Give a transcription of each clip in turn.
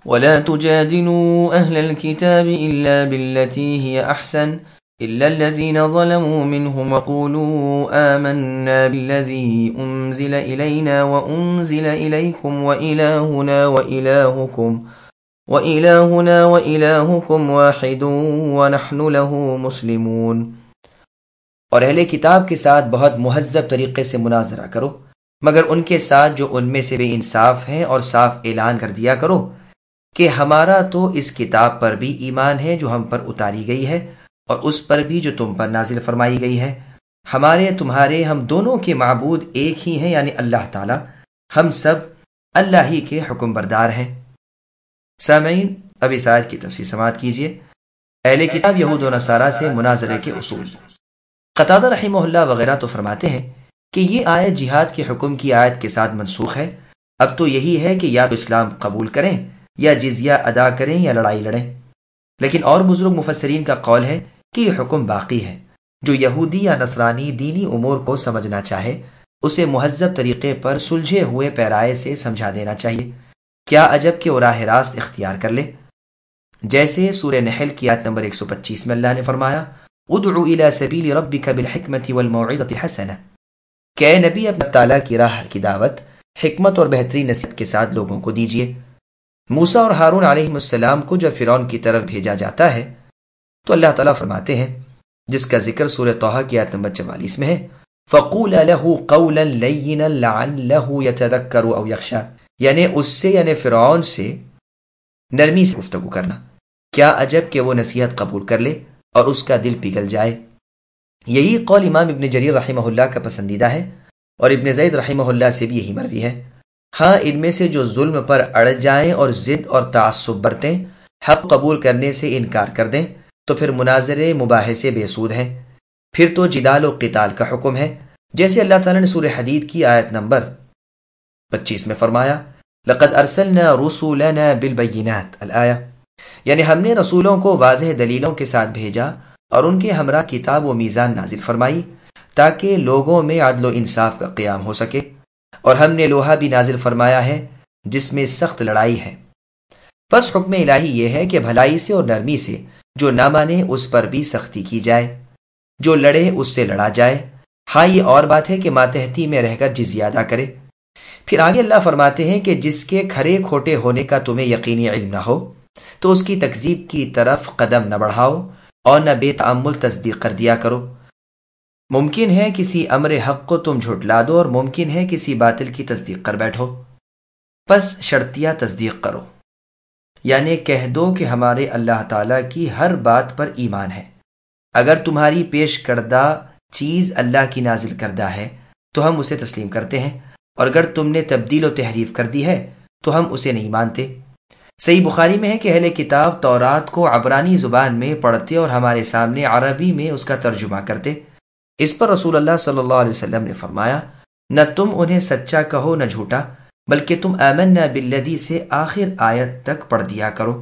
ولا تجادلوا أهل الكتاب إلا بالتي هي أحسن إلا الذين ظلموا منهم وقولوا آمنا بالذي أنزل إلينا وأنزل إليكم وإلهنا وإلهكم واحد ونحن له مسلمون۔ اور اہل کتاب کے ساتھ بہت مہذب طریقے سے مناظرہ کرو، مگر ان کے ساتھ جو ان میں سے بے انصاف ہیں، اور صاف اعلان کر دیا کرو کہ ہمارا تو اس کتاب پر بھی ایمان ہے جو ہم پر اتاری گئی ہے، اور اس پر بھی جو تم پر نازل فرمائی گئی ہے۔ ہمارے تمہارے ہم دونوں کے معبود ایک ہی ہیں، یعنی اللہ تعالی، ہم سب اللہ ہی کے حکم بردار ہیں۔ سامعین، اب اس آیت کی تفسیر سماعت کیجیے۔ اہل کتاب یہود و نصارہ سے مناظرے کے اصول۔ قتادہ رحمہ اللہ وغیرہ تو فرماتے ہیں کہ یہ آیت جہاد کے حکم کی آیت کے ساتھ منسوخ ہے۔ اب تو یہی ہے کہ یا تو اسلام قبول کریں یا جزیہ ادا کریں یا لڑائی لڑیں۔ لیکن اور بزرگ مفسرین کا قول ہے کہ یہ حکم باقی ہے۔ جو یہودی یا نصرانی دینی امور کو سمجھنا چاہے اسے مہذب طریقے پر سلجھے ہوئے پیرائے سے سمجھا دینا چاہیے، کیا عجب کہ وہ راہ راست اختیار کر لے۔ جیسے سورہ نحل کی آیت نمبر 125 میں اللہ نے فرمایا ادعو الی سبیل ربک بالحکمت والموعظۃ الحسنہ، کہ اے نبی اپنے تعالیٰ کی راہ کی دعوت حکمت اور بہترین نصیحت کے ساتھ لوگوں کو دیجیے۔ موسیٰ اور ہارون علیہ السلام کو جب فرعون کی طرف بھیجا جاتا ہے تو اللہ تعالیٰ فرماتے ہیں، جس کا ذکر سورہ طہ کی آیت نمبر 44 میں ہے، فَقُولَ لَهُ قَوْلًا لَيِّنًا لَعَلَّهُ يَتَذَكَّرُ أَوْ يَخْشَىٰ، یعنی اس سے، یعنی فرعون سے نرمی سے گفتگو کرنا، کیا عجب کہ وہ نصیحت قبول کر لے اور اس کا دل پگھل جائے۔ یہی قول امام ابن جریر رحمہ اللہ کا پسندیدہ ہے، اور ابن زید رحمہ اللہ سے بھی یہی مروی ہے۔ ہاں، ان میں سے جو ظلم پر اڑ جائیں اور ضد اور تعصب برتیں، حق قبول کرنے سے انکار کر دیں، تو پھر مناظرے مباحثے بے سود ہیں، پھر تو جدال و قتال کا حکم ہے، جیسے اللہ تعالیٰ نے سورہ حدید کی آیت نمبر 25 میں فرمایا لَقَدْ أَرْسَلْنَا رُسُلَنَا بِالْبَيِّنَاتِ الآیہ، یعنی ہم نے رسولوں کو واضح دلیلوں کے ساتھ بھیجا اور ان کے ہمراہ کتاب و میزان نازل فرمائی تاکہ لوگوں میں عدل و انصاف کا قیام ہو سکے، اور ہم نے لوہا بھی نازل فرمایا ہے جس میں سخت لڑائی ہے۔ بس حکم الہی یہ ہے کہ بھلائی سے اور نرمی سے جو نہ مانے اس پر بھی سختی کی جائے، جو لڑے اس سے لڑا جائے۔ ہاں، یہ اور بات ہے کہ ماتحتی میں رہ کر جزیہ ادا کرے۔ پھر آگے اللہ فرماتے ہیں کہ جس کے کھرے کھوٹے ہونے کا تمہیں یقینی علم نہ ہو تو اس کی تکذیب کی طرف قدم نہ بڑھاؤ اور نہ بے تعمل تصدیق کر دیا کرو۔ ممکن ہے کسی امر حق کو تم جھٹلا دو اور ممکن ہے کسی باطل کی تصدیق کر بیٹھو، پس شرطیہ تصدیق کرو، یعنی کہہ دو کہ ہمارے اللہ تعالیٰ کی ہر بات پر ایمان ہے۔ اگر تمہاری پیش کردہ چیز اللہ کی نازل کردہ ہے تو ہم اسے تسلیم کرتے ہیں، اور اگر تم نے تبدیل و تحریف کر دی ہے تو ہم اسے نہیں مانتے۔ صحیح بخاری میں ہے کہ اہل کتاب تورات کو عبرانی زبان میں پڑھتے اور ہمارے سامنے عربی میں اس کا ترجمہ کرتے۔ اس پر رسول اللہ صلی اللہ علیہ وسلم نے فرمایا، نہ تم انہیں سچا کہو نہ جھوٹا، بلکہ تم آمنا بالذی سے آخر آیت تک پڑھ دیا کرو۔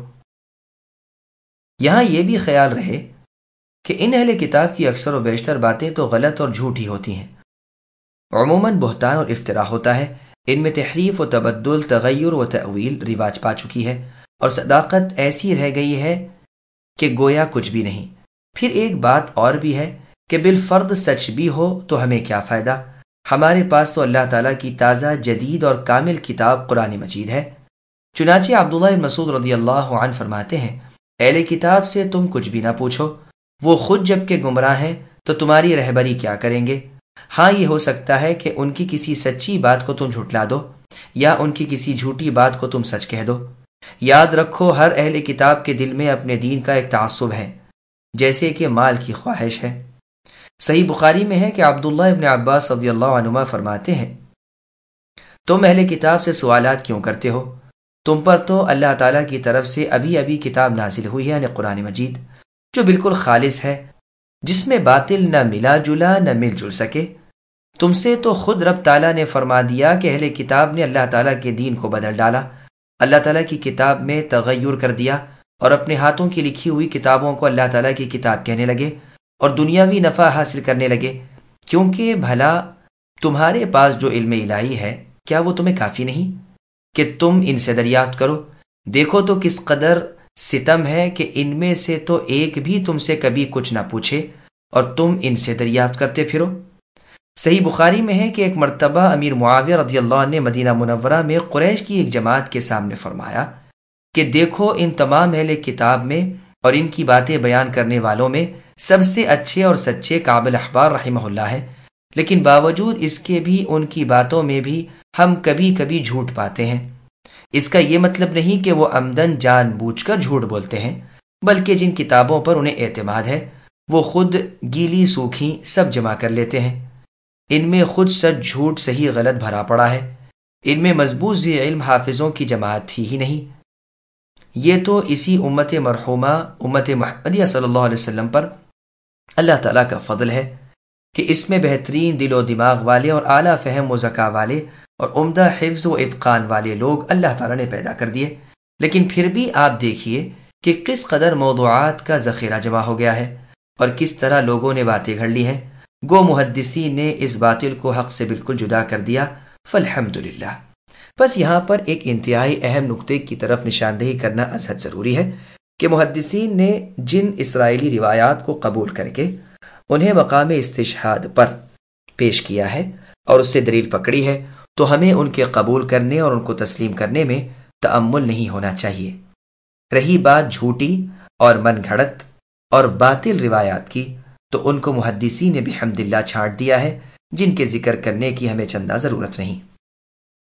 یہاں یہ بھی خیال رہے کہ ان اہل کتاب کی اکثر و بیشتر باتیں تو غلط اور جھوٹی ہوتی ہیں۔ عموماً بہتان اور افتراء ہوتا ہے، ان میں تحریف و تبدل، تغیر و تأویل رواج پا چکی ہے، اور صداقت ایسی رہ گئی ہے کہ گویا کچھ بھی نہیں۔ پھر ایک بات اور بھی ہے کہ بالفرض سچ بھی ہو تو ہمیں کیا فائدہ، ہمارے پاس تو اللہ تعالیٰ کی تازہ جدید اور کامل کتاب قرآن مجید ہے۔ چنانچہ عبداللہ بن مسعود رضی اللہ عنہ فرماتے ہیں، اہل کتاب سے تم کچھ بھی نہ پوچھو، وہ خود جب کہ گمراہ ہیں تو تمہاری رہبری کیا کریں گے۔ ہاں، یہ ہو سکتا ہے کہ ان کی کسی سچی بات کو تم جھٹلا دو یا ان کی کسی جھوٹی بات کو تم سچ کہہ دو۔ یاد رکھو، ہر اہل کتاب کے دل میں اپنے دین کا ایک تعصب ہے، جیسے کہ مال کی خواہش ہے۔ صحیح بخاری میں ہے کہ عبداللہ ابن عباس رضی اللہ عنہما فرماتے ہیں، تم اہل کتاب سے سوالات کیوں کرتے ہو؟ تم پر تو اللہ تعالیٰ کی طرف سے ابھی کتاب نازل ہوئی ہے، یعنی قرآن مجید، جو بالکل خالص ہے، جس میں باطل نہ ملا جلا نہ مل جل سکے۔ تم سے تو خود رب تعالیٰ نے فرما دیا کہ اہل کتاب نے اللہ تعالیٰ کے دین کو بدل ڈالا، اللہ تعالیٰ کی کتاب میں تغیر کر دیا، اور اپنے ہاتھوں کی لکھی ہوئی کتابوں کو اللہ تعالیٰ کی کتاب کہنے لگے اور دنیاوی نفع حاصل کرنے لگے۔ کیونکہ بھلا تمہارے پاس جو علم الہی ہے، کیا وہ تمہیں کافی نہیں کہ تم ان سے دریافت کرو؟ دیکھو تو کس قدر ستم ہے کہ ان میں سے تو ایک بھی تم سے کبھی کچھ نہ پوچھے اور تم ان سے دریافت کرتے پھرو۔ صحیح بخاری میں ہے کہ ایک مرتبہ امیر معاویہ رضی اللہ عنہ نے مدینہ منورہ میں قریش کی ایک جماعت کے سامنے فرمایا کہ دیکھو ان تمام اہل کتاب میں اور ان کی باتیں بیان کرنے والوں میں سب سے اچھے اور سچے کعب الاحبار رحمہ اللہ ہیں، لیکن باوجود اس کے بھی ان کی باتوں میں بھی ہم کبھی کبھی جھوٹ پاتے ہیں۔ اس کا یہ مطلب نہیں کہ وہ عمدن جان بوجھ کر جھوٹ بولتے ہیں، بلکہ جن کتابوں پر انہیں اعتماد ہے وہ خود گیلی سوکھی سب جمع کر لیتے ہیں۔ ان میں خود سچ جھوٹ صحیح غلط بھرا پڑا ہے، ان میں مضبوط ذی علم حافظوں کی جماعت تھی ہی نہیں۔ یہ تو اسی امت مرحومہ امت محمدیہ صلی اللہ علیہ وسلم پر اللہ تعالیٰ کا فضل ہے کہ اس میں بہترین دل و دماغ والے اور اعلیٰ فہم و ذکا والے اور عمدہ حفظ و اتقان والے لوگ اللہ تعالیٰ نے پیدا کر دیے، لیکن پھر بھی آپ دیکھیے کہ کس قدر موضوعات کا ذخیرہ جمع ہو گیا ہے اور کس طرح لوگوں نے باتیں گھڑ لی ہیں۔ گو محدثین نے اس باطل کو حق سے بالکل جدا کر دیا، فالحمدللہ۔ بس یہاں پر ایک انتہائی اہم نقطے کی طرف نشاندہی کرنا ازحد ضروری ہے کہ محدثین نے جن اسرائیلی روایات کو قبول کر کے انہیں مقام استشہاد پر پیش کیا ہے اور اس سے دلیل پکڑی ہے، تو ہمیں ان کے قبول کرنے اور ان کو تسلیم کرنے میں تأمل نہیں ہونا چاہیے۔ رہی بات جھوٹی اور من گھڑت اور باطل روایات کی، تو ان کو محدثین نے بحمد اللہ چھانٹ دیا ہے، جن کے ذکر کرنے کی ہمیں چندہ ضرورت نہیں۔